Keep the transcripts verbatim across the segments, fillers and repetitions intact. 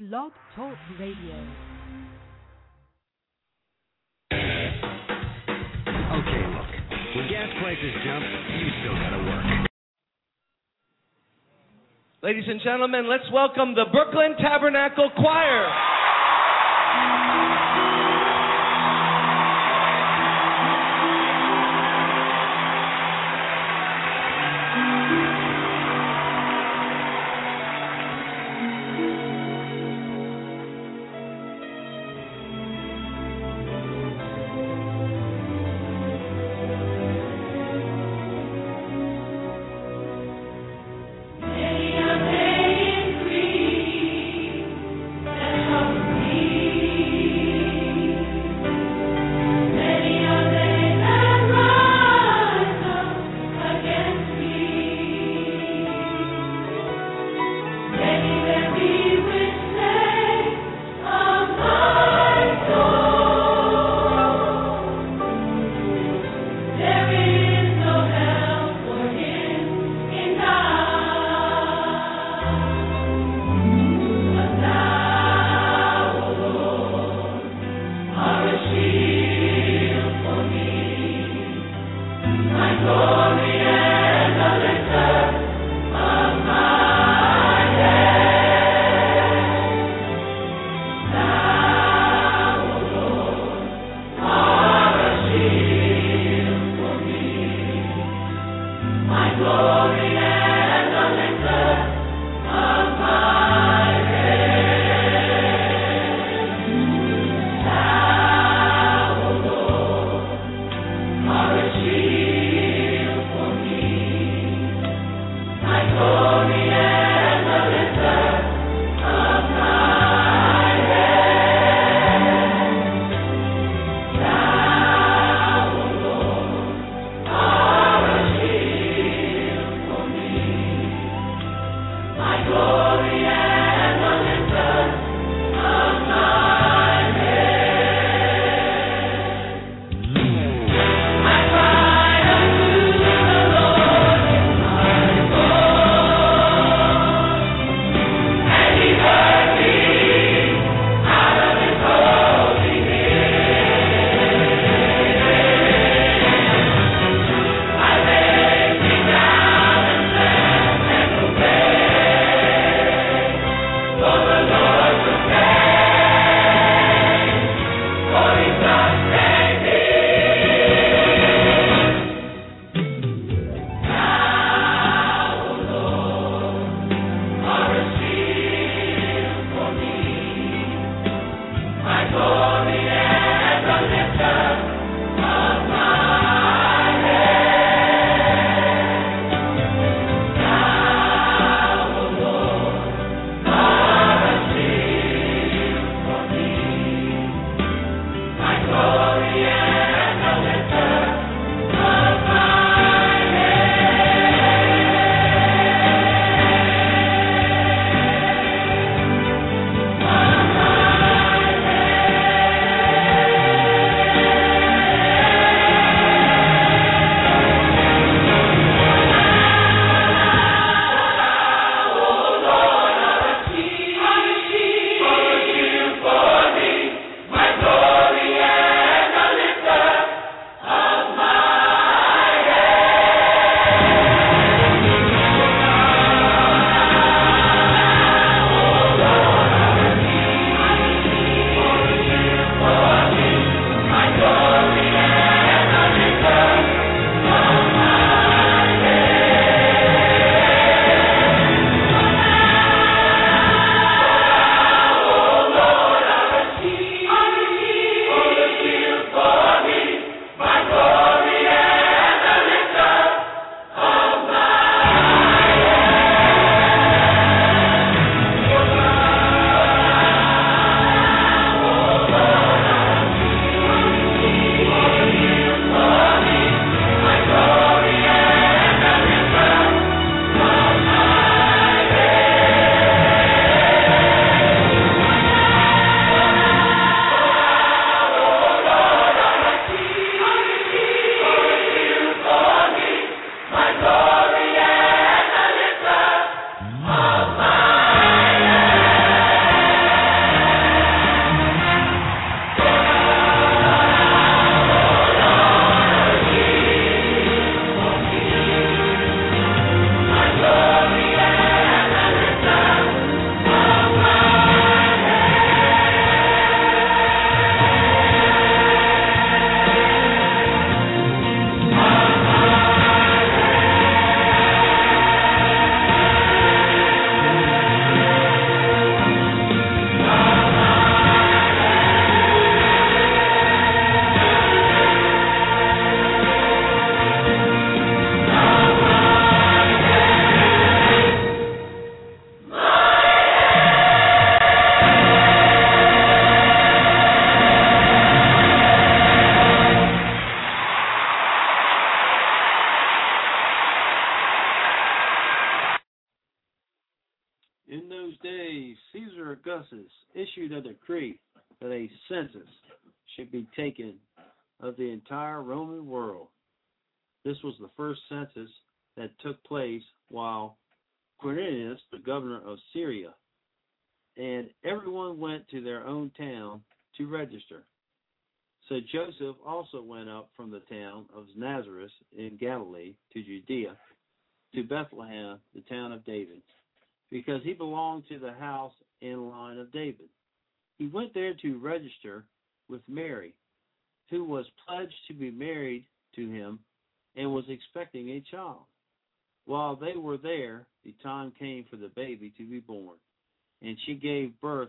Blog Talk Radio. Okay, look. When gas prices jump, you still gotta work. Ladies and gentlemen, let's welcome the Brooklyn Tabernacle Choir. May your name increase, and Augustus issued a decree that a census should be taken of the entire Roman world. This was the first census that took place while Quirinius, the governor of Syria, and everyone went to their own town to register. So Joseph also went up from the town of Nazareth in Galilee to Judea, to Bethlehem, the town of David, because he belonged to the house and line of David. He went there to register with Mary, who was pledged to be married to him and was expecting a child. While they were there, the time came for the baby to be born, and she gave birth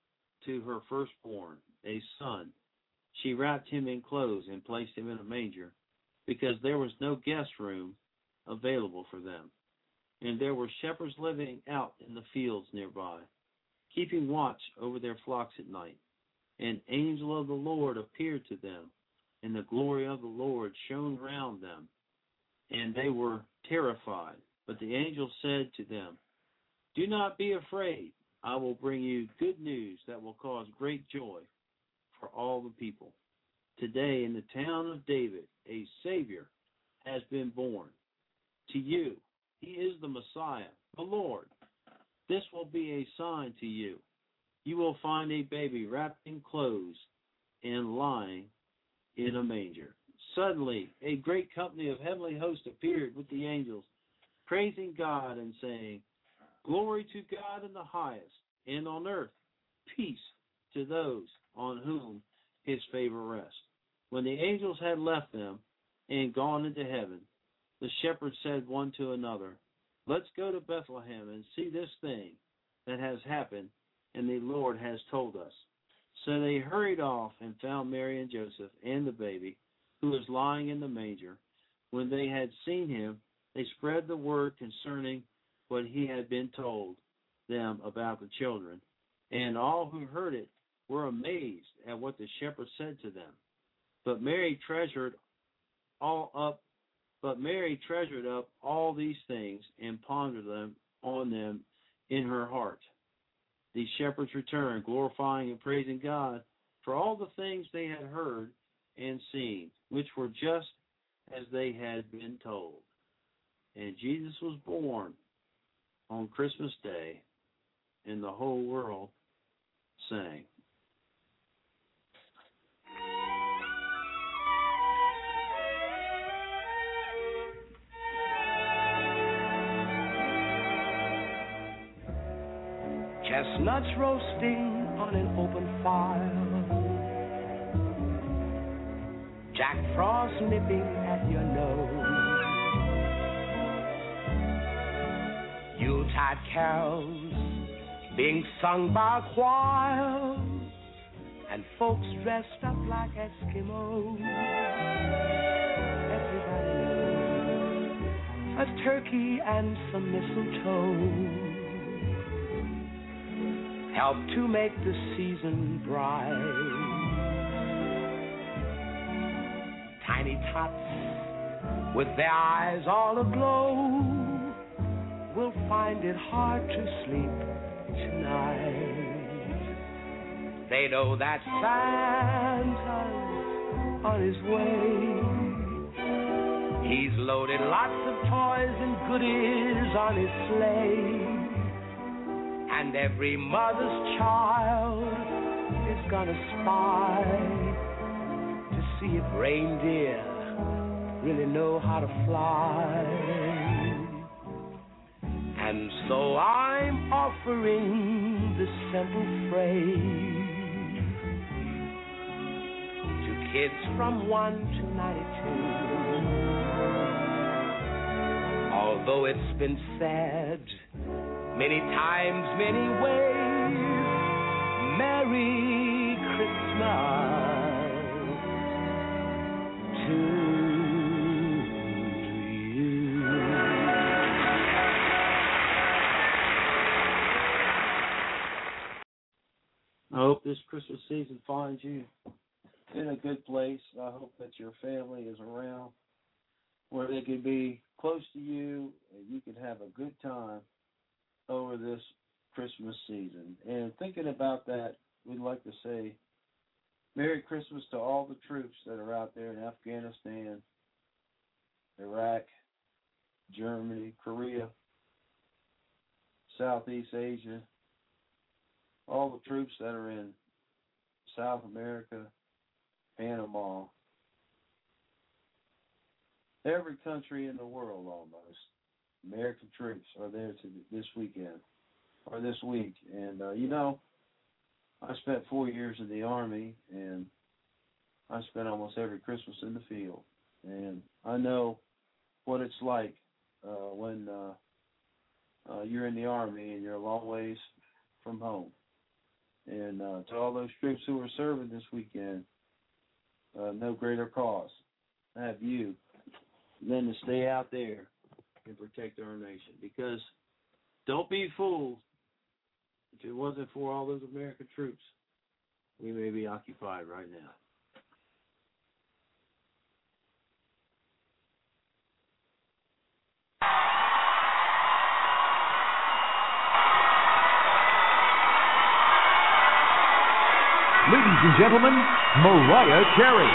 to her firstborn, a son. She wrapped him in clothes and placed him in a manger, because there was no guest room available for them. And there were shepherds living out in the fields nearby, keeping watch over their flocks at night. An angel of the Lord appeared to them, and the glory of the Lord shone round them, and they were terrified. But the angel said to them, "Do not be afraid. I will bring you good news that will cause great joy for all the people. Today in the town of David, a Savior has been born. To you, he is the Messiah, the Lord. This will be a sign to you. You will find a baby wrapped in clothes and lying in a manger." Suddenly, a great company of heavenly hosts appeared with the angels, praising God and saying, "Glory to God in the highest, and on earth peace to those on whom his favor rests." When the angels had left them and gone into heaven, the shepherds said one to another, "Let's go to Bethlehem and see this thing that has happened, and the Lord has told us." So they hurried off and found Mary and Joseph and the baby, who was lying in the manger. When they had seen him, they spread the word concerning what he had been told them about the children. And all who heard it were amazed at what the shepherds said to them. But Mary treasured all up But Mary treasured up all these things and pondered them on them in her heart. The shepherds returned, glorifying and praising God for all the things they had heard and seen, which were just as they had been told. And Jesus was born on Christmas Day, and the whole world sang. Chestnuts roasting on an open fire, Jack Frost nipping at your nose, Yuletide carols being sung by a choir, and folks dressed up like Eskimos. Everybody knows a turkey and some mistletoe help to make the season bright. Tiny tots with their eyes all aglow will find it hard to sleep tonight. They know that Santa's on his way. He's loaded lots of toys and goodies on his sleigh. And every mother's child is gonna spy to see if reindeer really know how to fly. And so I'm offering this simple phrase to kids from one to ninety-two. Although it's been said many times, many ways, Merry Christmas to you. I hope this Christmas season finds you in a good place. I hope that your family is around where they can be close to you and you can have a good time over this Christmas season. And thinking about that, we'd like to say Merry Christmas to all the troops that are out there in Afghanistan, Iraq, Germany, Korea, Southeast Asia, all the troops that are in South America, Panama, every country in the world almost. American troops are there to this weekend or this week. And, uh, you know, I spent four years in the Army, and I spent almost every Christmas in the field. And I know what it's like uh, when uh, uh, you're in the Army and you're a long ways from home. And uh, to all those troops who are serving this weekend, uh, no greater cause have you than to stay out there and protect our nation. Because don't be fooled. If it wasn't for all those American troops, we may be occupied right now. Ladies and gentlemen, Mariah Carey.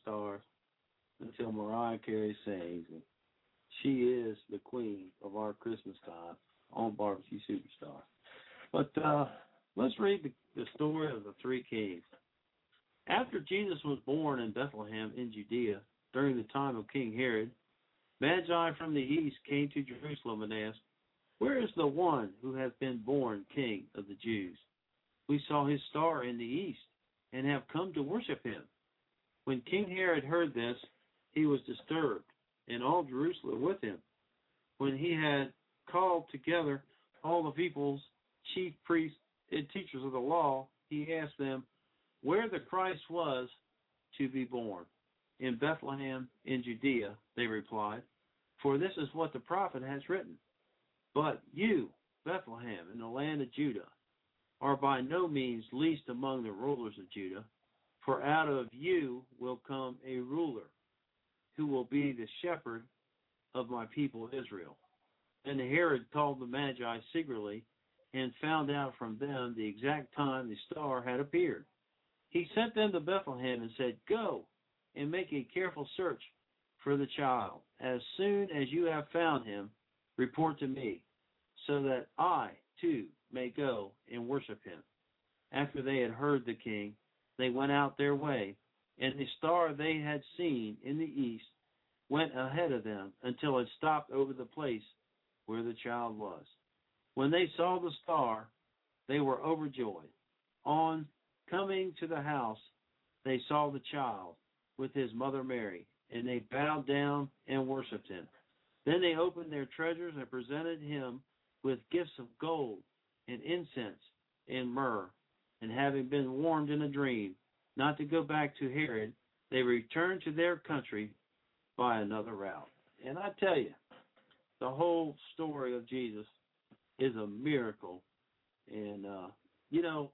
guitars until Mariah Carey sings. And she is the queen of our Christmas time on Barbecue Superstar. But uh, let's read the, the story of the three kings. After Jesus was born in Bethlehem in Judea during the time of King Herod, Magi from the east came to Jerusalem and asked, "Where is the one who has been born King of the Jews? We saw his star in the east and have come to worship him." When King Herod heard this, he was disturbed, and all Jerusalem with him. When he had called together all the people's chief priests and teachers of the law, he asked them where the Christ was to be born. "In Bethlehem in Judea," they replied, "for this is what the prophet has written. But you, Bethlehem, in the land of Judah, are by no means least among the rulers of Judah, for out of you will come a ruler who will be the shepherd of my people Israel." And Herod called the Magi secretly and found out from them the exact time the star had appeared. He sent them to Bethlehem and said, "Go and make a careful search for the child. As soon as you have found him, report to me, so that I, too, may go and worship him." After they had heard the king, they went out their way, and the star they had seen in the east went ahead of them until it stopped over the place where the child was. When they saw the star, they were overjoyed. On coming to the house, they saw the child with his mother Mary, and they bowed down and worshipped him. Then they opened their treasures and presented him with gifts of gold and incense and myrrh. And having been warned in a dream not to go back to Herod, they returned to their country by another route. And I tell you, the whole story of Jesus is a miracle. And, uh, you know,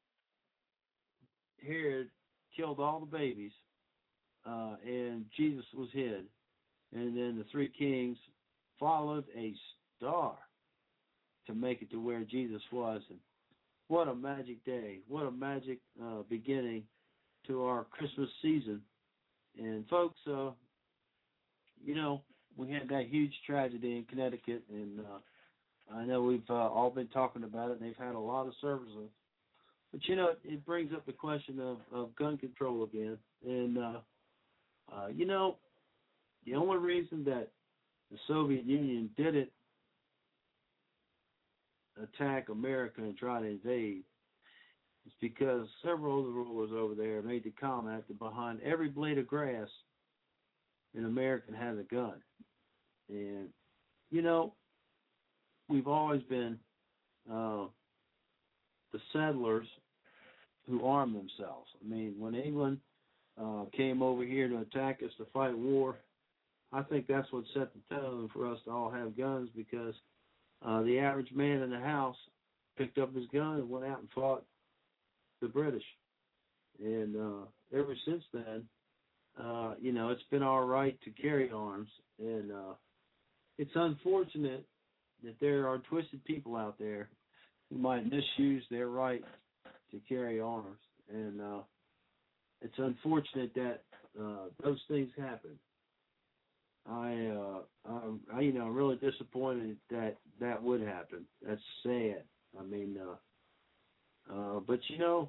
Herod killed all the babies, uh, and Jesus was hid. And then the three kings followed a star to make it to where Jesus was. And what a magic day. What a magic uh, beginning to our Christmas season. And folks, uh, you know, we had that huge tragedy in Connecticut, and uh, I know we've uh, all been talking about it, and they've had a lot of services. But, you know, it brings up the question of, of gun control again. And, uh, uh, you know, the only reason that the Soviet Union didn't attack America and try to invade is because several of the rulers over there made the comment that behind every blade of grass an American has a gun. And, you know, we've always been uh, the settlers who arm themselves. I mean, when England uh, came over here to attack us to fight war, I think that's what set the tone for us to all have guns, because uh, the average man in the house picked up his gun and went out and fought the British. And uh, ever since then, uh, you know, it's been our right to carry arms. And uh, it's unfortunate that there are twisted people out there who might misuse their right to carry arms. And uh, it's unfortunate that uh, those things happen. I, uh, I'm, I, you know, I'm really disappointed that that would happen. That's sad. I mean, uh, uh, but you know,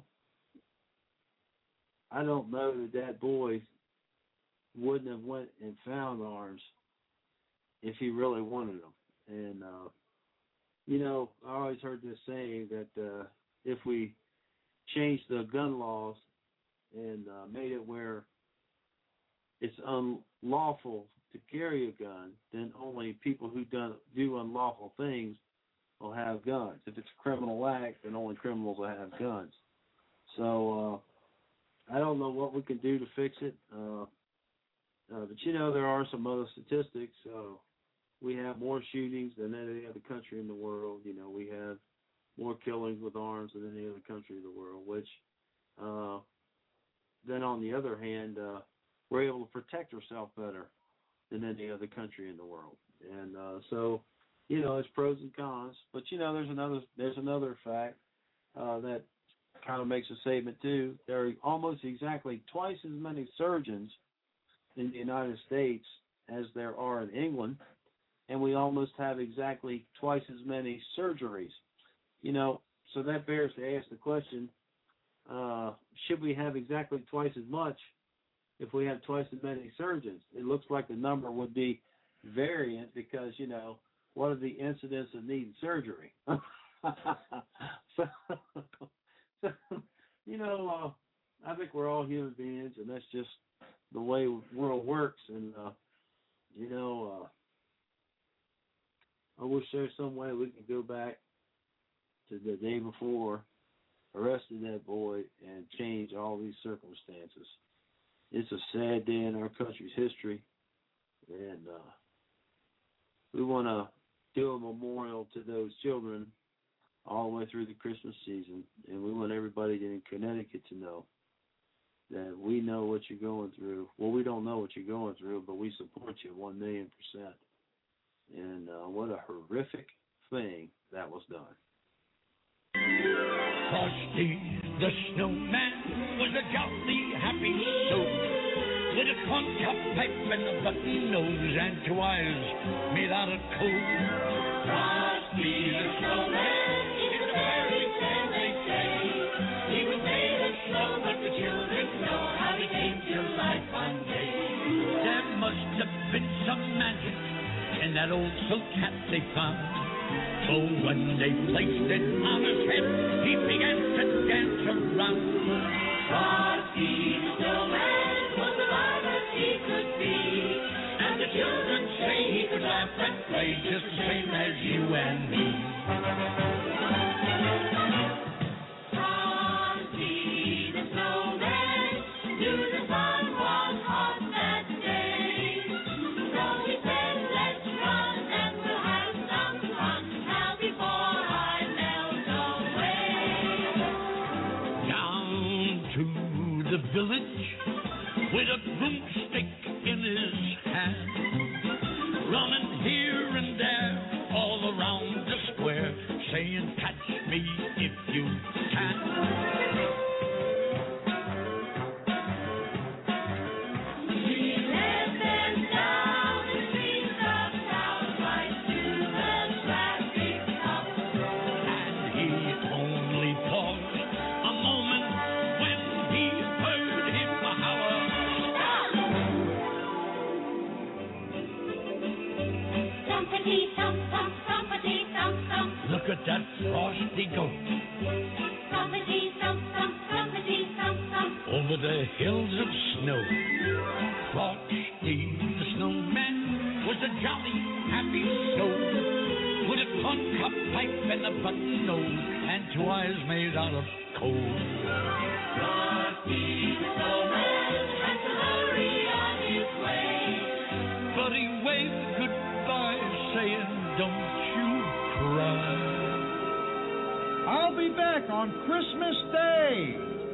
I don't know that that boy wouldn't have went and found arms if he really wanted them. And uh, you know, I always heard this saying that uh, if we changed the gun laws and uh, made it where it's unlawful to carry a gun, then only people who do, do unlawful things will have guns. If it's a criminal act, then only criminals will have guns. So uh, I don't know what we can do to fix it. Uh, uh, but, you know, there are some other statistics. Uh, we have more shootings than any other country in the world. You know, we have more killings with arms than any other country in the world, which uh, then on the other hand, uh, we're able to protect ourselves better than any other country in the world. And uh, so, you know, it's pros and cons. But, you know, there's another there's another fact uh, that kind of makes a statement, too. There are almost exactly twice as many surgeons in the United States as there are in England, and we almost have exactly twice as many surgeries. You know, so that bears to ask the question, uh, should we have exactly twice as much if we have twice as many surgeons? It looks like the number would be variant because, you know, what are the incidents of needing surgery? so, so, you know, uh, I think we're all human beings, and that's just the way the world works. And, uh, you know, uh, I wish there's some way we could go back to the day before, arrested that boy, and change all these circumstances. It's a sad day in our country's history, and uh, we want to do a memorial to those children all the way through the Christmas season, and we want everybody in Connecticut to know that we know what you're going through. Well, we don't know what you're going through, but we support you one million percent. And uh, what a horrific thing that was done. Frosty the Snowman was a jolly happy soul with a corncob pipe and a button nose and two eyes made out of coal. Frosty the Snowman is a fairy tale, they say. He was made of snow, but the children know how he came to life one day. There must have been some magic in that old silk hat they found. So when they placed it on his head, he began to dance around. Frosty the Snowman was alive as he could be, and the children say he could laugh and play just the same as you and me. Frosty the Snowman knew the sun was hot that day, so he said, let's run and we'll have some fun now before I melt away. Down to the village with a broomstick in his hand, running here and there all around the square, saying, catch me if you can. Look at that frosty goat. Trumpety, thump, thump, trumpety, thump, thump. Over the hills of snow. Frosty the Snowman was a jolly, happy soul with a corncob pipe and a button nose and two eyes made out of coal. Frosty the Snowman had to hurry on his way, but he waved goodbye, saying, don't you cry. I'll be back on Christmas Day.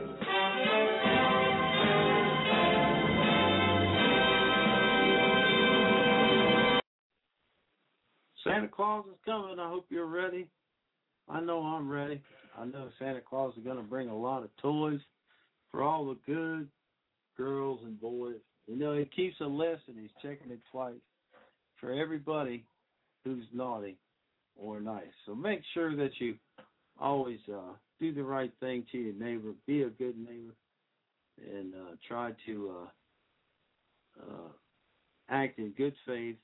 Santa Claus is coming. I hope you're ready. I know I'm ready. I know Santa Claus is going to bring a lot of toys for all the good girls and boys. You know, he keeps a list and he's checking it twice for everybody who's naughty or nice. So make sure that you always uh, do the right thing to your neighbor. Be a good neighbor, and uh, try to uh, uh, act in good faith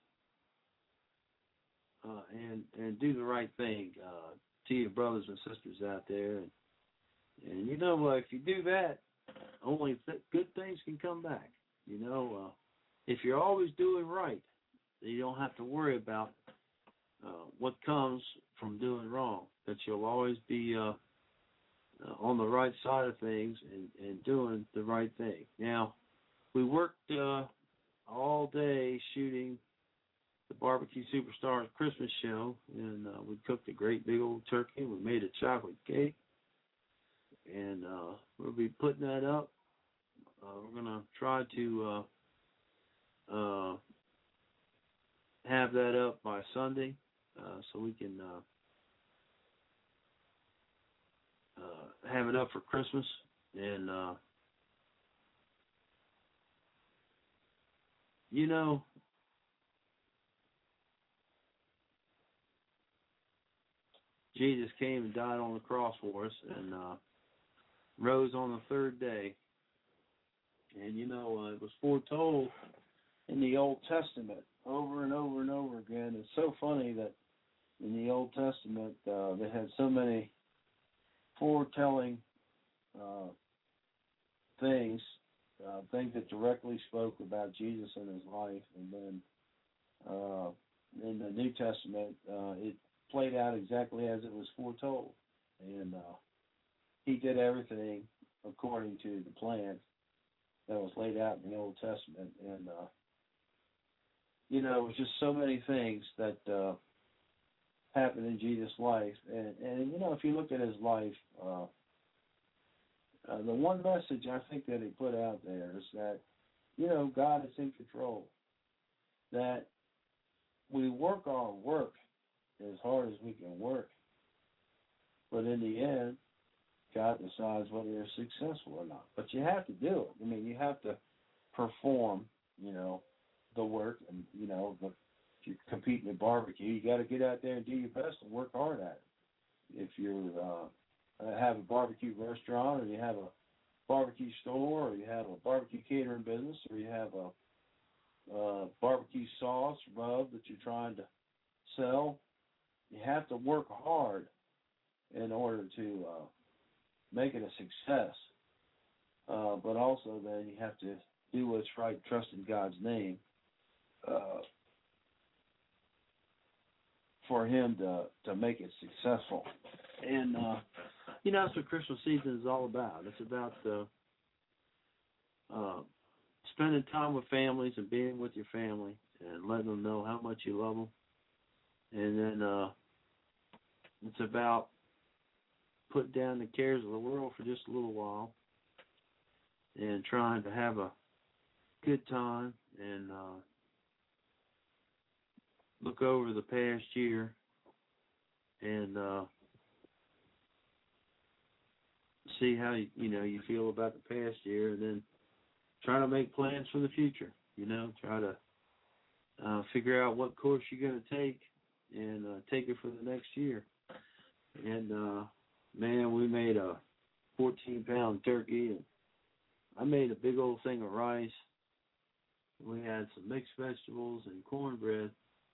uh, and and do the right thing uh, to your brothers and sisters out there. And, and you know, uh, if you do that, only th- good things can come back. You know, uh, if you're always doing right, then you don't have to worry about uh, what comes from doing wrong. That you'll always be uh, uh, on the right side of things and, and doing the right thing. Now, we worked uh, all day shooting the Barbecue Superstars Christmas show, and uh, we cooked a great big old turkey. We made a chocolate cake, and uh, we'll be putting that up. Uh, we're going to try to uh, uh, have that up by Sunday uh, so we can uh, uh, have it up for Christmas. And uh, you know, Jesus came and died on the cross for us and uh, rose on the third day. And, you know, uh, it was foretold in the Old Testament over and over and over again. It's so funny that in the Old Testament uh, they had so many foretelling uh, things, uh, things that directly spoke about Jesus and his life. And then uh, in the New Testament, uh, it played out exactly as it was foretold. And uh, he did everything according to the plan that was laid out in the Old Testament. And, uh, you know, it was just so many things that uh, happened in Jesus' life. And, and, you know, if you look at his life, uh, uh, the one message I think that he put out there is that, you know, God is in control. That we work our work as hard as we can work. But in the end, God decides whether you're successful or not. But you have to do it. I mean, you have to perform, you know, the work. And, you know, the, if you're competing at barbecue, you got to get out there and do your best and work hard at it. If you uh, have a barbecue restaurant, or you have a barbecue store, or you have a barbecue catering business, or you have a uh, barbecue sauce, rub that you're trying to sell, you have to work hard in order to uh, make it a success. Uh, but also then you have to do what's right, trust in God's name, uh, for him to, to make it successful. And, uh, you know, that's what Christmas season is all about. It's about uh, uh, spending time with families and being with your family and letting them know how much you love them. And then uh, it's about putting down the cares of the world for just a little while and trying to have a good time and uh, look over the past year and uh, see how you, you know you feel about the past year, and then try to make plans for the future. You know, try to uh, figure out what course you're going to take and uh, take it for the next year. And uh, man, we made a fourteen pound turkey, and I made a big old thing of rice. We had some mixed vegetables and cornbread.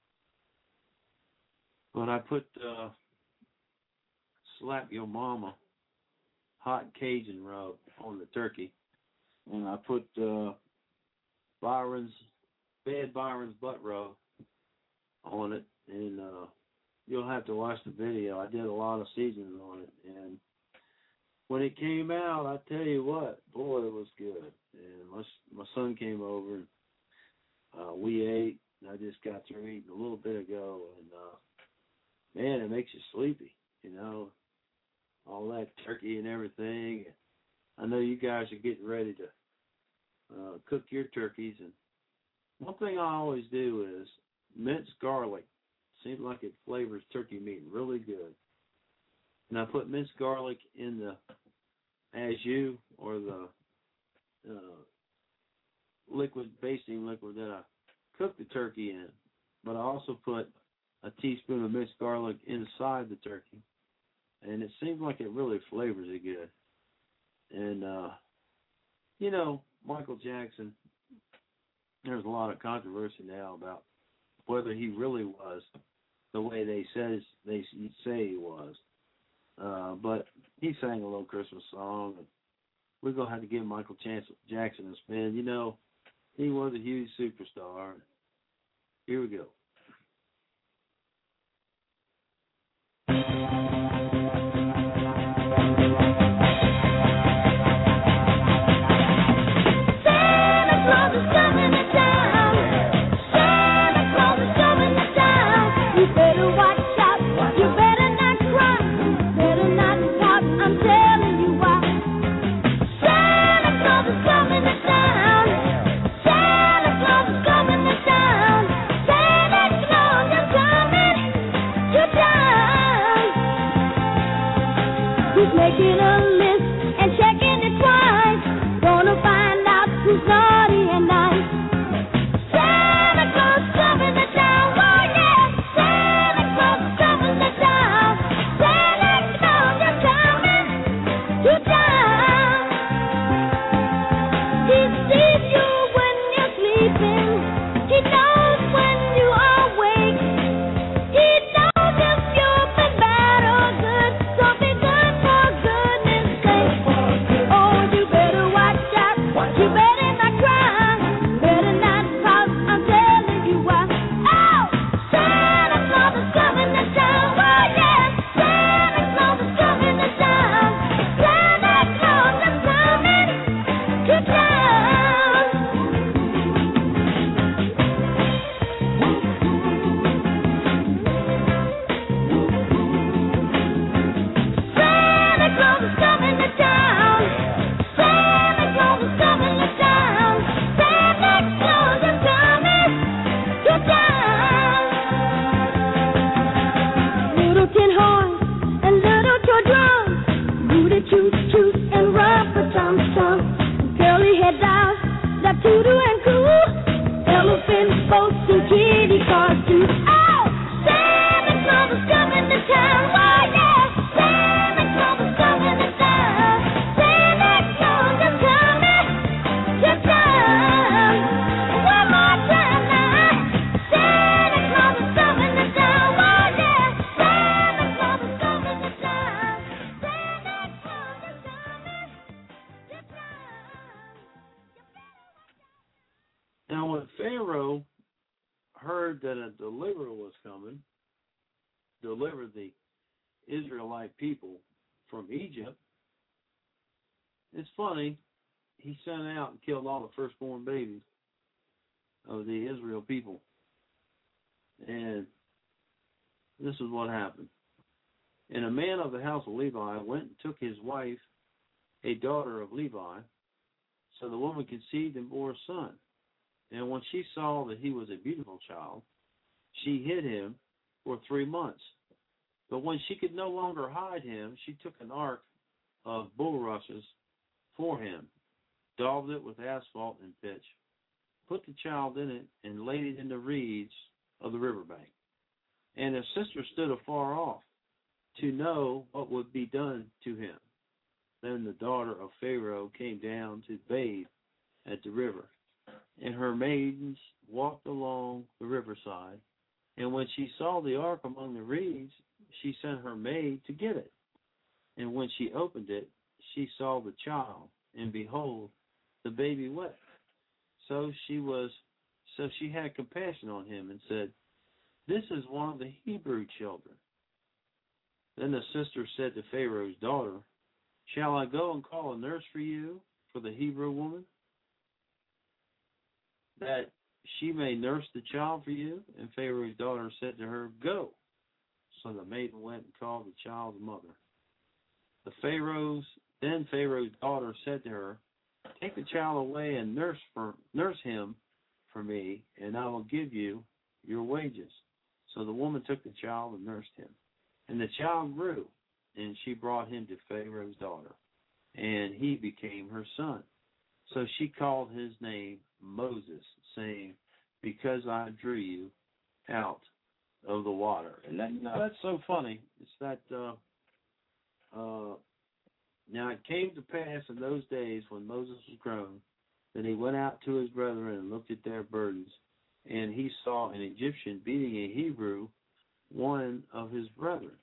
But I put uh, Slap Your Mama hot Cajun rub on the turkey. And I put uh, Byron's, Bad Byron's butt rub on it. And uh, you'll have to watch the video. I did a lot of seasonings on it. And when it came out, I tell you what, boy, it was good. And my, my son came over, and uh, we ate. And I just got through eating a little bit ago. And, uh, man, it makes you sleepy, you know, all that turkey and everything. I know you guys are getting ready to uh, cook your turkeys. And one thing I always do is minced garlic. Seems like it flavors turkey meat really good. And I put minced garlic in the au jus, or the uh, liquid, basting liquid that I cook the turkey in. But I also put a teaspoon of minced garlic inside the turkey. And it seems like it really flavors it good. And, uh, you know, Michael Jackson, there's a lot of controversy now about whether he really was the way they says they say he was. Uh, but he sang a little Christmas song, and we're going to have to give Michael Jackson a spin. You know, he was a huge superstar. Here we go. open boats and kitty cars too. Oh, Santa Claus is coming to town. Oh yeah, Santa Claus is coming to town. Santa Claus is coming to town. One more time now. Santa Claus is coming to town. Oh yeah, Santa Claus is coming to town. Santa Claus is coming to town. Now, when Pharaoh heard that a deliverer was coming, deliver the Israelite people from Egypt, it's funny, he sent out and killed all the firstborn babies of the Israel people. And this is what happened. And a man of the house of Levi went and took his wife, a daughter of Levi. So the woman conceived and bore a son. And when she saw that he was a beautiful child, she hid him for three months. But when she could no longer hide him, she took an ark of bulrushes for him, daubed it with asphalt and pitch, put the child in it, and laid it in the reeds of the riverbank. And his sister stood afar off to know what would be done to him. Then the daughter of Pharaoh came down to bathe at the river. And her maidens walked along the riverside. And when she saw the ark among the reeds, she sent her maid to get it. And when she opened it, she saw the child, and behold, the baby wept. So she was, so she had compassion on him and said, "This is one of the Hebrew children." Then the sister said to Pharaoh's daughter, "Shall I go and call a nurse for you, for the Hebrew woman, that she may nurse the child for you?" And Pharaoh's daughter said to her, "Go." So the maiden went and called the child's mother. The Pharaoh's then Pharaoh's daughter said to her, "Take the child away and nurse for nurse him for me, and I will give you your wages." So the woman took the child and nursed him. And the child grew, and she brought him to Pharaoh's daughter, and he became her son. So she called his name Moses, saying, "Because I drew you out of the water." And that, you know, that's so funny. It's that, uh, uh, now it came to pass in those days when Moses was grown, that he went out to his brethren and looked at their burdens, and he saw an Egyptian beating a Hebrew, one of his brethren.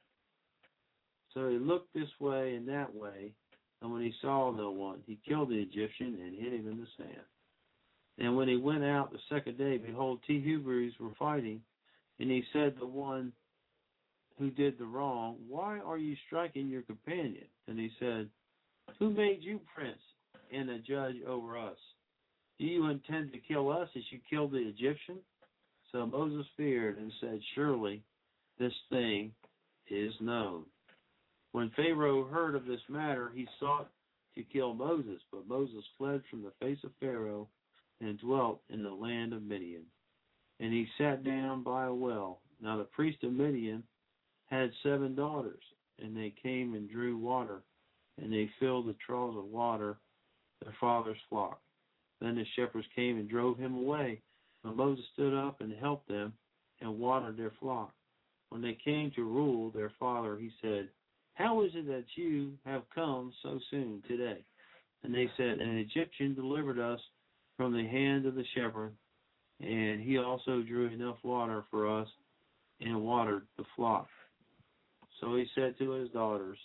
So he looked this way and that way, and when he saw no one, he killed the Egyptian and hid him in the sand. And when he went out the second day, behold, two Hebrews were fighting, and he said to the one who did the wrong, "Why are you striking your companion?" And he said, "Who made you prince and a judge over us? Do you intend to kill us as you killed the Egyptian?" So Moses feared and said, "Surely this thing is known." When Pharaoh heard of this matter, he sought to kill Moses, but Moses fled from the face of Pharaoh and dwelt in the land of Midian. And he sat down by a well. Now the priest of Midian had seven daughters, and they came and drew water, and they filled the troughs of water their father's flock. Then the shepherds came and drove him away. But Moses stood up and helped them and watered their flock. When they came to rule their father, he said, "How is it that you have come so soon today?" And they said, "An Egyptian delivered us from the hand of the shepherd, and he also drew enough water for us and watered the flock." So he said to his daughters,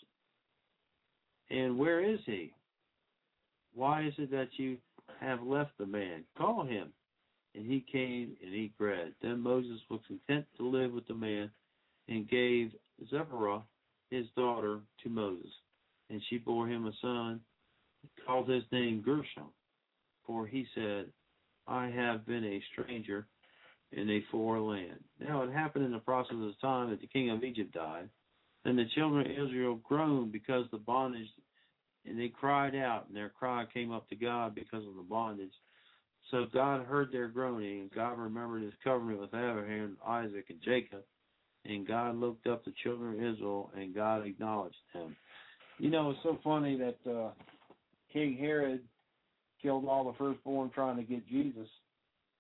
"And where is he? Why is it that you have left the man? Call him." And he came and ate bread. Then Moses was content to live with the man, and gave Zipporah his daughter to Moses. And she bore him a son, and called his name Gershom, for he said, "I have been a stranger in a foreign land." Now it happened in the process of time that the king of Egypt died. Then the children of Israel groaned because of the bondage, and they cried out, and their cry came up to God because of the bondage. So God heard their groaning, and God remembered his covenant with Abraham, Isaac, and Jacob. And God looked up the children of Israel, and God acknowledged them. You know, it's so funny that uh, King Herod killed all the firstborn trying to get Jesus.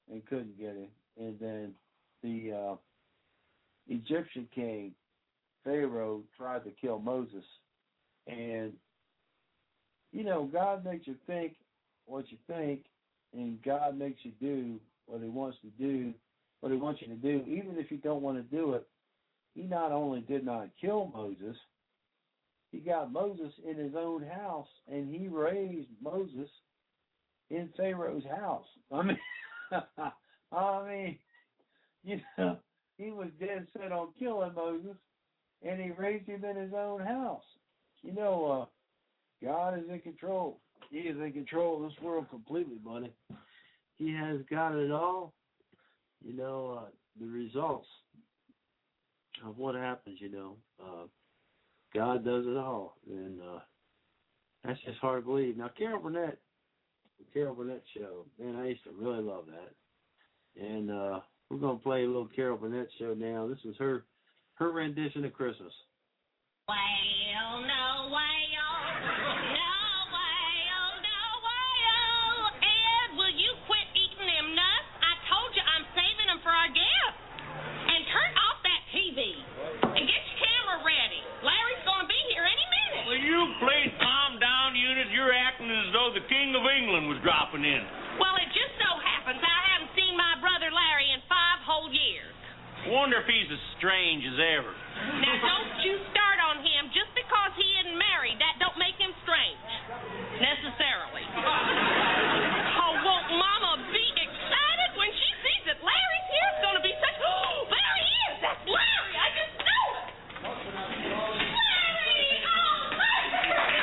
and couldn't get him. And then the uh, Egyptian king, Pharaoh, tried to kill Moses. And, you know, God makes you think what you think, and God makes you do what he wants to do, what he wants you to do, even if you don't want to do it. He not only did not kill Moses, he got Moses in his own house, and he raised Moses in Pharaoh's house. I mean, I mean, you know, he was dead set on killing Moses, and he raised him in his own house. You know, uh, God is in control. He is in control of this world completely, buddy. He has got it all. You know, uh, the results of what happens, you know, uh, God does it all. And uh, that's just hard to believe. Now, Carol Burnett, the Carol Burnett show, man, I used to really love that. And uh, we're going to play a little Carol Burnett show now. This is her, her rendition of Christmas. Well, no way, oh, no way, oh, no way, oh. Ed, will you quit eating them nuts? I told you I'm saving them for our guests. And turn off that T V. And get your camera ready. Larry's going to be here any minute. Will you please calm down, Eunice? You're acting as though the King of England was dropping in. Well, it just so happens I haven't seen my brother Larry in five whole years. Wonder if he's as strange as ever. Now, don't you start on him just because he isn't married. That don't make him strange. Necessarily. Oh, won't Mama be excited when she sees that Larry's here? It's going to be such... Oh, there he is! That's Larry! I just know it! Larry! Oh, Larry!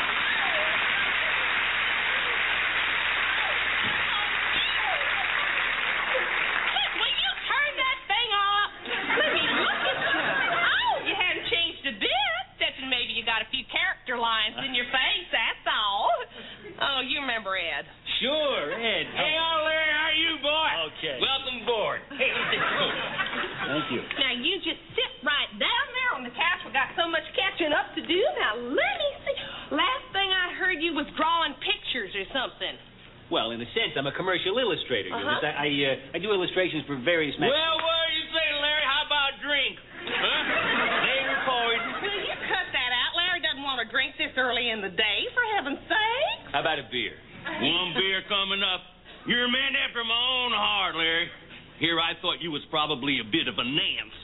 Look, will you turn that thing off? Let me look at you. Oh, you haven't changed a bit. Except maybe you got a few character lines in your face, that's all. Oh, you remember Ed. Sure, Ed. Hey, oh, Larry, how are you, boy? Okay. Welcome aboard. Hey, sit close. Thank you. Now, you just sit right down there on the couch. We got so much catching up to do. Now, let me see. Last thing I heard you was drawing pictures or something. Well, in a sense, I'm a commercial illustrator. Uh-huh. Eunice. I I, uh, I do illustrations for various Well, magazines. what do you say, Larry? How about a drink? Huh? They record. Will you cut that out? Larry doesn't want to drink this early in the day, for heaven's sake. How about a beer? One beer coming up. You're a man after my own heart, Larry. Here, I thought you was probably a bit of a nance.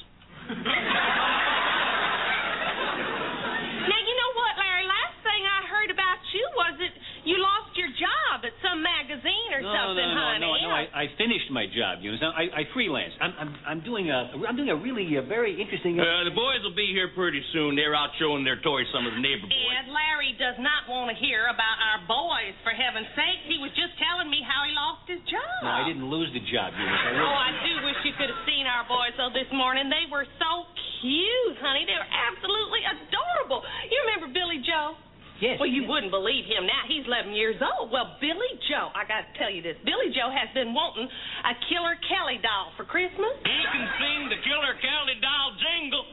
Now, you know what, Larry? Last thing I heard about you was that you lost your job at some magazine or No, something, no, no, honey. no, no. I, I finished my job, Eunice. I, I freelance. I'm, I'm, I'm doing a, I'm doing a really uh, very interesting. Uh, Uh, the boys will be here pretty soon. They're out showing their toys, some of the neighbor boys. And Larry does not want to hear about our boys, for heaven's sake. He was just telling me how he lost his job. no, I didn't lose the job, Eunice. I Oh, really- I do wish you could have seen our boys, though, this morning. They were so cute, honey. They were absolutely adorable. You remember Billy Joe? Yes. Well, you wouldn't believe him now. He's eleven years old. Well, Billy Joe, I got to tell you this. Billy Joe has been wanting a Killer Kelly doll for Christmas. He can sing the Killer Kelly doll jingle.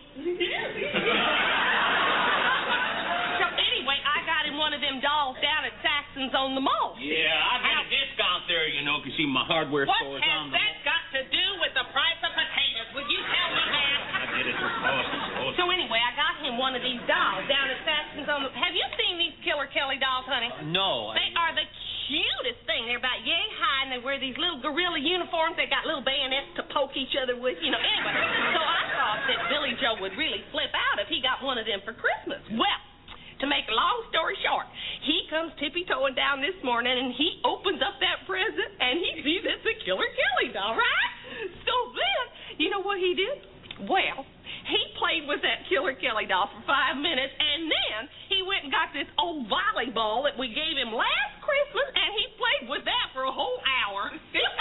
So anyway, I got him one of them dolls down at Saxon's on the mall. Yeah, I got a discount there, you know, 'cause see, my hardware What store is has on the... that got to do with the price of potatoes? Would you tell me that? I did it for cost. So anyway, I got him one of these dolls down at Saxon's on the... Have you seen these Killer Kelly dolls, honey? No. They are the cutest thing. They're about yay high, and they wear these little gorilla uniforms. They got little bayonets to poke each other with, you know. Anyway, so I thought that Billy Joe would really flip out if he got one of them for Christmas. Well, to make a long story short, he comes tippy-toeing down this morning, and he opens up that present, and he sees it's a Killer Kelly doll, right? So then, you know what he did? Well, he played with that Killer Kelly doll for five minutes, and then he went and got this old volleyball that we gave him last Christmas, and he played with that for a whole hour.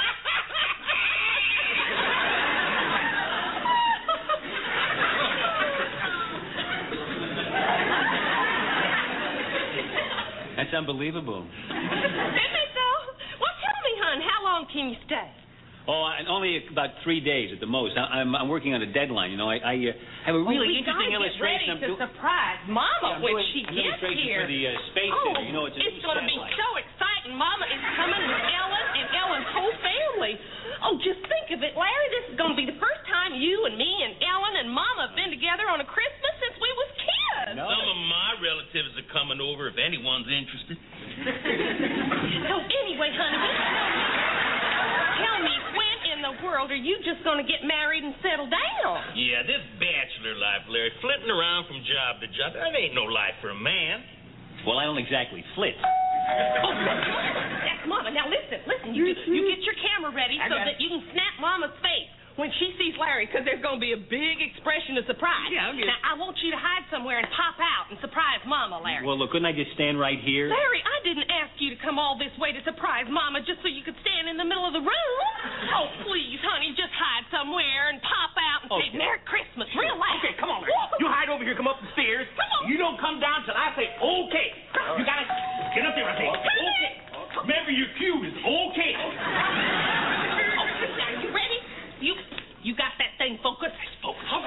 That's unbelievable. Isn't it, though? Well, tell me, hon, how long can you stay? Oh, and only about three days at the most. I, I'm I'm working on a deadline. You know, I, I uh, have a really oh, we interesting gotta illustration. Get ready I'm to surprise Mama yeah, when doing she an gets illustration here. for the uh, space oh, center. You know, it's a it's new going to be satellite. so exciting. Mama is coming with Ellen and Ellen's whole family. Oh, Well, just think of it, Larry. This is going to be the first time you and me and Ellen and Mama have been together on a Christmas since we was kids. Some of my relatives are coming over if anyone's interested. So anyway, honey, tell me, when in the world are you just going to get married and settle down? Yeah, this bachelor life, Larry, flitting around from job to job, that ain't no life for a man. Well, I don't exactly flit. Oh, that's Mama. Now listen, listen. You you get your camera ready so that you can snap Mama's face when she sees Larry, because there's going to be a big expression of surprise. Yeah, okay. Now, I want you to hide somewhere and pop out and surprise Mama, Larry. Well, look, couldn't I just stand right here? Larry, I didn't ask you to come all this way to surprise Mama just so you could stand in the middle of the room. Oh, please, honey, just hide somewhere and pop out and Okay. say Merry Christmas real loud. Okay, come on, Larry. You hide over here, come up the stairs. Come on. You don't come down till I say okay. You gotta get up there and say okay. Remember, your cue is okay. Oh, now, you ready? You you got that thing focused? Focus. Mama!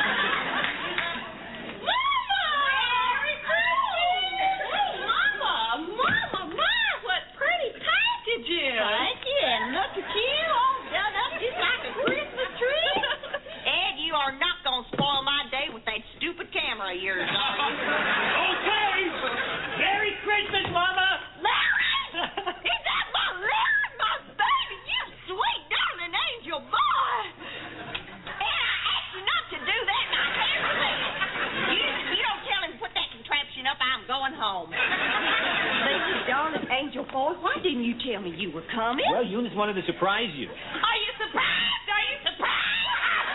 Merry Christmas! Oh, Mama! Mama, my, what pretty packages! Thank you, and look at you, all done up just like a Christmas tree. Ed, you are not going to spoil my day with that stupid camera of yours, are you? Okay. Merry Christmas, Mama. Larry! Is that my Larry, my baby? You sweet, darling angel boy! And I asked you not to do that, and I can't believe it. You, you don't tell him to put that contraption up, I'm going home. Baby, darling angel boy, why didn't you tell me you were coming? Well, Eunice wanted to surprise you. Are you surprised? Are you surprised?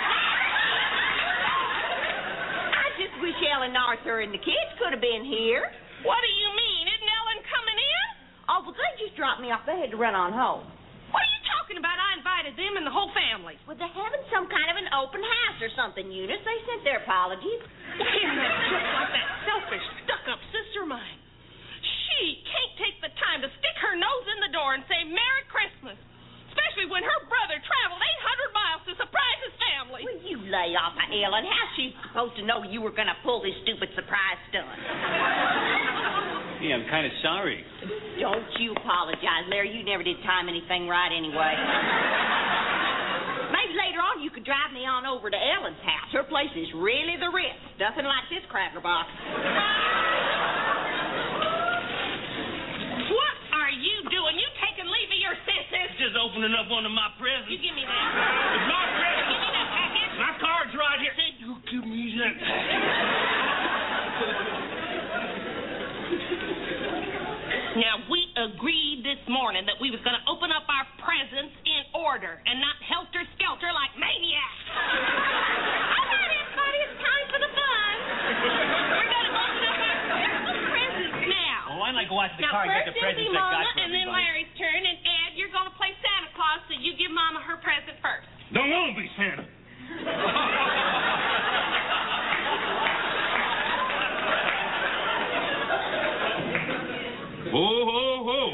I just wish Ellen Arthur and the kids could have been here. What do you mean? Isn't Ellen coming in? Oh, well, they just dropped me off. They had to run on home. What are you talking about? I invited them and the whole family. Well, they're having some kind of an open house or something, Eunice. They sent their apologies. Isn't that just like that selfish, stuck-up sister of mine? She can't take the time to stick her nose in the door and say Merry Christmas, especially when her brother traveled eight hundred miles to surprise his family. Will you lay off of Ellen? How's she supposed to know you were going to pull this stupid surprise stunt? Yeah, I'm kind of sorry. Don't you apologize, Larry. You never did time anything right anyway. Maybe later on you could drive me on over to Ellen's house. Her place is really the Ritz. Nothing like this cracker box. What are you doing? You taking leave of your senses? Just opening up one of my presents. You give me that. It's my present. Give me that package. My card's right here. You give me that. Now, we agreed this morning that we was going to open up our presents in order and not helter-skelter like maniacs. All right, everybody, it's time for the fun. We're going to open up our Christmas presents now. Oh, I'd like to watch the Now, car and first get the it'll presents be I Mama, got for and then everybody. Larry's turn, and Ed, you're going to play Santa Claus, so you give Mama her present first. Don't want to be Santa. Ho, ho, ho.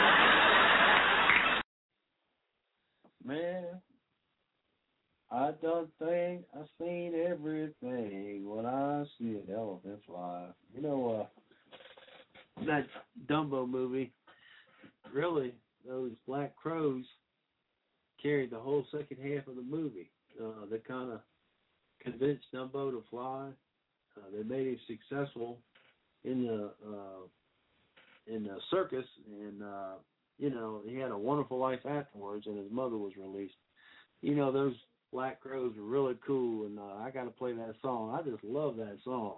Man, I don't think I've seen everything when I see an elephant fly. You know, uh, that Dumbo movie, really, those black crows carried the whole second half of the movie. Uh, they kind of convinced Dumbo to fly. Uh, they made him successful in the uh, in the circus, and uh, you know, he had a wonderful life afterwards, and his mother was released. You know, those black crows were really cool, and uh, I got to play that song. I just love that song.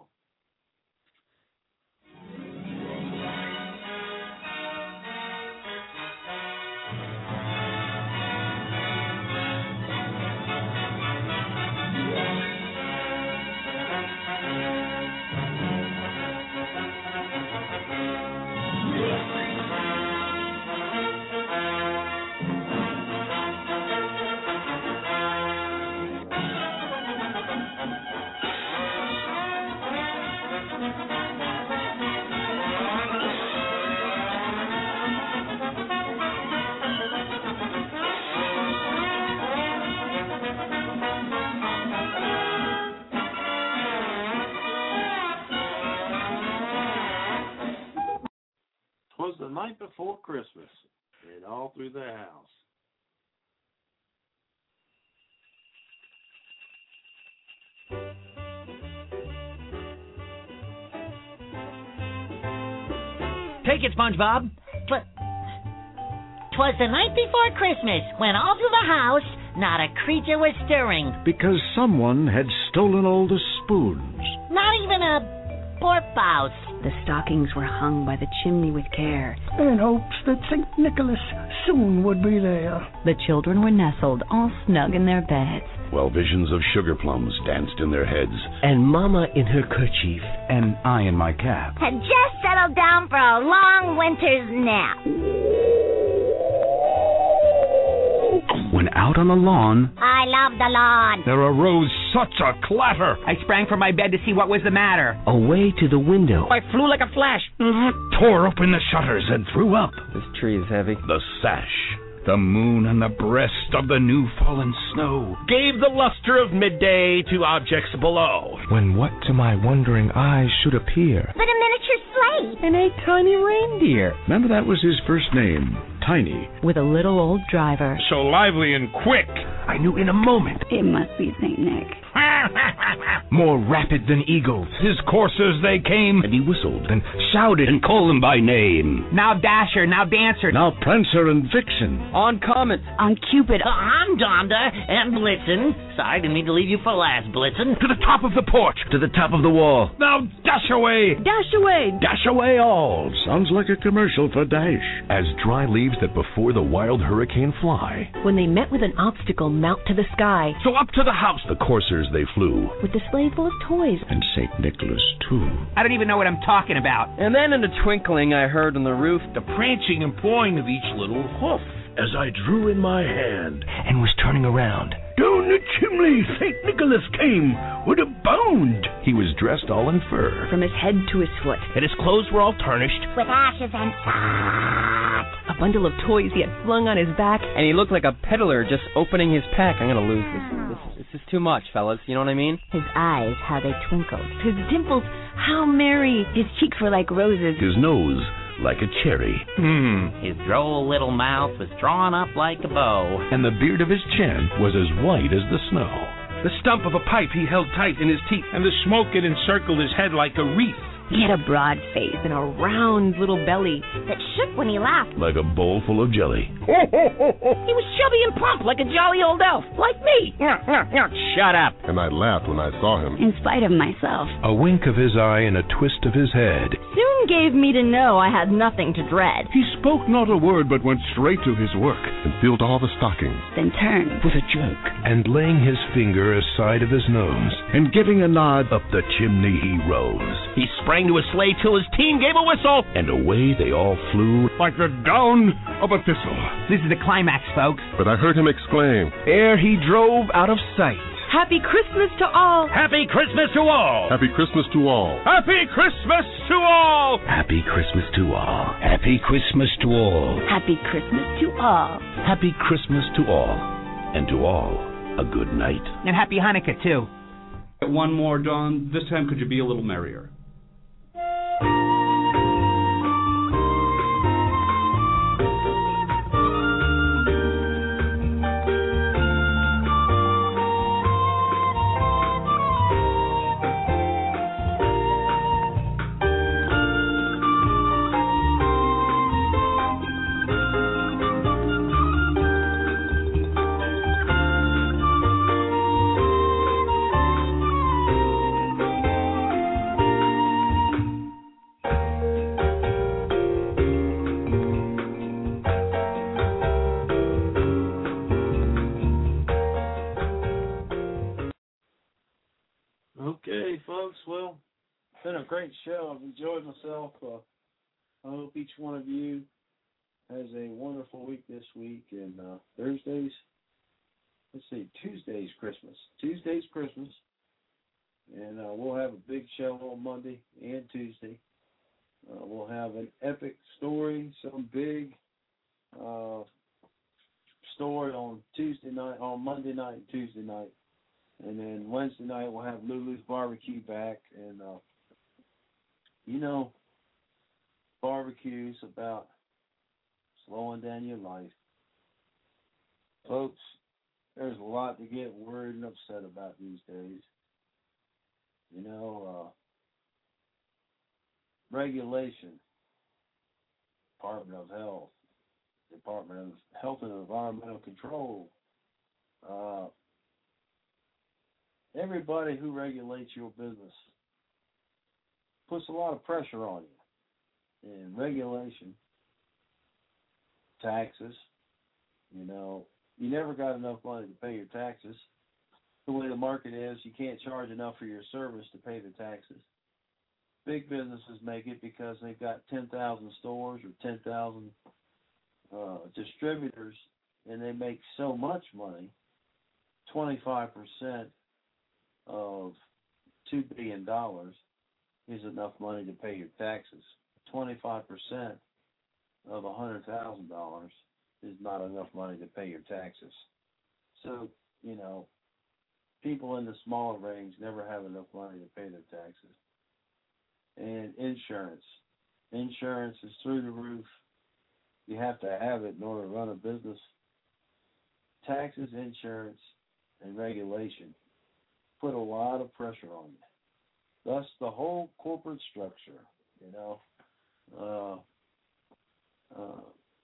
Twas the night before Christmas, and all through the house Take it, SpongeBob. But 'twas the night before Christmas, when all through the house not a creature was stirring. Because someone had stolen all the spoons. Not even a porpoise. The stockings were hung by the chimney with care, in hopes that Saint Nicholas soon would be there. The children were nestled all snug in their beds, while visions of sugar plums danced in their heads. And Mama in her kerchief, and I in my cap, had just settled down for a long winter's nap. When out on the lawn, I love the lawn. there arose such a clatter. I sprang from my bed to see what was the matter. Away to the window, I flew like a flash. tore open the shutters and threw up This tree is heavy. the sash. The moon on the breast of the new fallen snow Gave the luster of midday to objects below. When what to my wondering eyes should appear? But a miniature sleigh. And a tiny reindeer. Remember, that was his first name, Tiny. with a little old driver. so lively and quick, I knew in a moment. It must be Saint Nick. More rapid than eagles. his coursers they came, And he whistled. And shouted And called them by name. Now Dasher, now Dancer. Now Prancer and Vixen. On Comet. On Cupid, Uh, I'm Donda and Blitzen. Sorry, didn't mean to leave you for last, Blitzen. to the top of the porch, To the top of the wall. now dash away, dash away. Dash away all. Sounds like a commercial for Dash. As dry leaves that before the wild hurricane fly. When they met with an obstacle, mount to the sky, so up to the house, The coursers they flew. with the sleigh full of toys. And Saint Nicholas, too. I don't even know what I'm talking about. And then in a twinkling, I heard on the roof the prancing and pawing of each little hoof. As I drew in my hand. And was turning around. Down the chimney Saint Nicholas came with a bound. He was dressed all in fur. From his head to his foot, and his clothes were all tarnished. With ashes and salt. a bundle of toys he had flung on his back. And he looked like a peddler just opening his pack. I'm gonna lose this. This, this is too much, fellas. You know what I mean? His eyes, how they twinkled. His dimples, how merry. His cheeks were like roses. His nose like a cherry. Hmm. His droll little mouth was drawn up like a bow. And the beard of his chin was as white as the snow. The stump of a pipe he held tight in his teeth, and the smoke it encircled his head like a wreath. He had a broad face and a round little belly. That shook when he laughed. Like a bowl full of jelly. He was chubby and plump like a jolly old elf, like me. Shut up. And I laughed when I saw him. In spite of myself. A wink of his eye and a twist of his head. Soon gave me to know I had nothing to dread. He spoke not a word, but went straight to his work and filled all the stockings. Then turned With a jerk. And laying his finger aside of his nose. And giving a nod, Up the chimney he rose. He sprang to his sleigh till his team gave a whistle. And away they all flew. Like the down of a thistle. This is the climax, folks. But I heard him exclaim, Ere he drove out of sight. Happy Christmas to all. Happy Christmas to all. Happy Christmas to all. Happy Christmas to all! Happy Christmas to all. Happy Christmas to all. Happy Christmas to all. Happy Christmas to all. And to all, a good night. And happy Hanukkah, too. One more, Dawn. This time could you be a little merrier? Okay, folks. Well, it's been a great show. I've enjoyed myself. Uh, I hope each one of you has a wonderful week this week. And uh, Thursdays, let's see, Tuesday's Christmas. Tuesday's Christmas. And uh, we'll have a big show on Monday and Tuesday. Uh, we'll have an epic story, some big uh, story on Tuesday night, on Monday night and Tuesday night. And then Wednesday night we'll have Lulu's Barbecue back. And, uh, you know, barbecue's about slowing down your life. Folks, there's a lot to get worried and upset about these days. You know, uh, regulation Department of Health, Department of Health and Environmental Control, uh, everybody who regulates your business puts a lot of pressure on you. And regulation, taxes, you know, you never got enough money to pay your taxes. The way the market is, you can't charge enough for your service to pay the taxes. Big businesses make it because they've got ten thousand stores or ten thousand uh, distributors, and they make so much money. twenty-five percent of two billion dollars is enough money to pay your taxes. twenty-five percent of one hundred thousand dollars is not enough money to pay your taxes. So, you know, people in the smaller range never have enough money to pay their taxes. And insurance. Insurance is through the roof. You have to have it in order to run a business. Taxes, insurance, and regulation put a lot of pressure on you. Thus, the whole corporate structure, you know, uh, uh,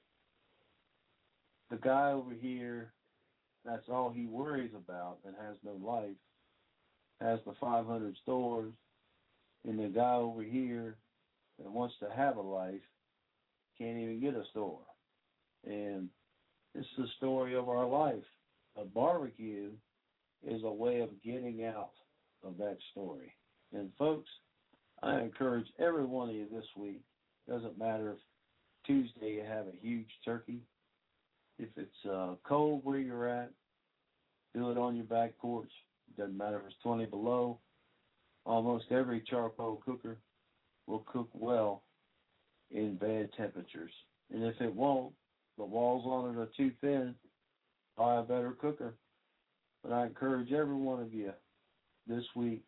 the guy over here, that's all he worries about and has no life, has the five hundred stores, and the guy over here that wants to have a life can't even get a store. And it's the story of our life. A barbecue is a way of getting out of that story. And folks, I encourage every one of you this week, doesn't matter if Tuesday you have a huge turkey, if it's uh, cold where you're at, do it on your back porch. Doesn't matter if it's twenty below. Almost every charcoal cooker will cook well in bad temperatures. And if it won't, the walls on it are too thin, buy a better cooker. But I encourage every one of you this week,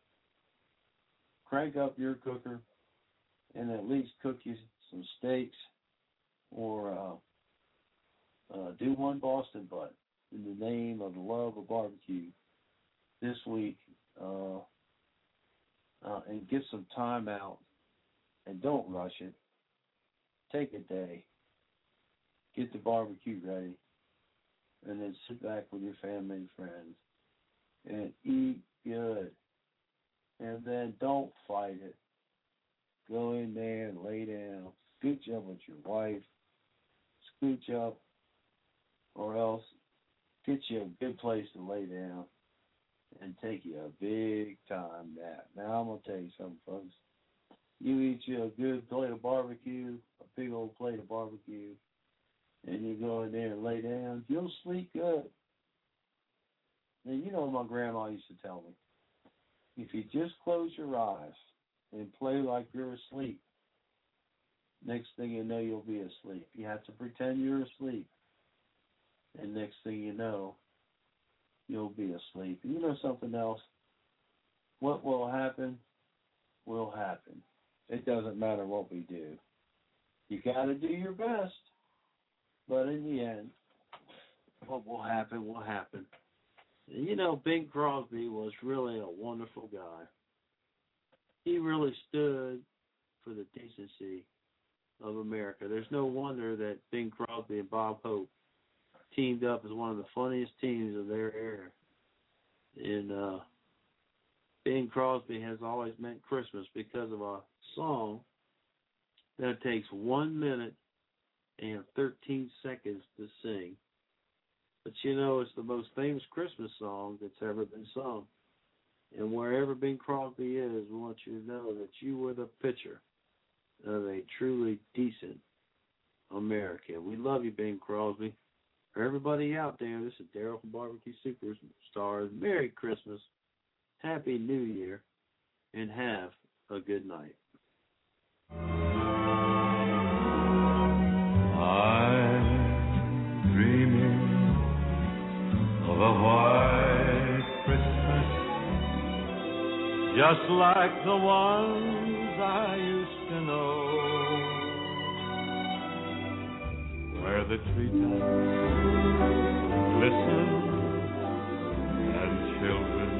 crank up your cooker and at least cook you some steaks or uh, uh, do one Boston butt in the name of the love of barbecue this week. Uh, Uh, and get some time out, and don't rush it. Take a day, get the barbecue ready, and then sit back with your family and friends and eat good. And then don't fight it. Go in there and lay down. Scooch up with your wife. Scooch up, or else get you a good place to lay down and take you a big time nap. Now, I'm going to tell you something, folks. You eat you a good plate of barbecue, a big old plate of barbecue, and you go in there and lay down, you'll sleep good. And you know what my grandma used to tell me? If you just close your eyes and play like you're asleep, next thing you know, you'll be asleep. You have to pretend you're asleep. And next thing you know, you'll be asleep. And you know something else? What will happen will happen. It doesn't matter what we do. You got to do your best. But in the end, what will happen will happen. And you know, Bing Crosby was really a wonderful guy. He really stood for the decency of America. There's no wonder that Bing Crosby and Bob Hope teamed up as one of the funniest teams of their era. And uh, Bing Crosby has always meant Christmas because of a song that takes one minute and thirteen seconds to sing. But you know, it's the most famous Christmas song that's ever been sung. And wherever Bing Crosby is, we want you to know that you were the picture of a truly decent American. We love you, Bing Crosby. For everybody out there, this is Daryl from Barbecue Superstars. Merry Christmas, Happy New Year, and have a good night. I'm dreaming of a white Christmas, just like the ones I used to know, where the treetops glisten and children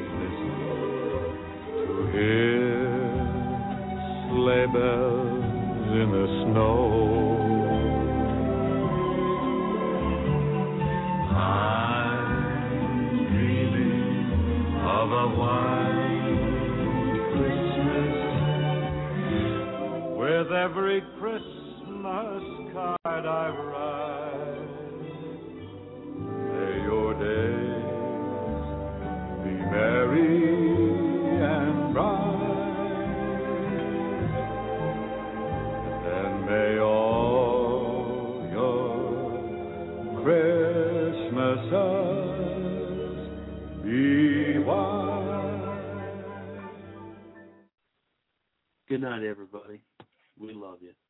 listen to hear sleigh bells in the snow. of a white Christmas. With every Christmas card I write, may your days be merry and bright, and may all your Christmases be white. Good night, everybody. We love you.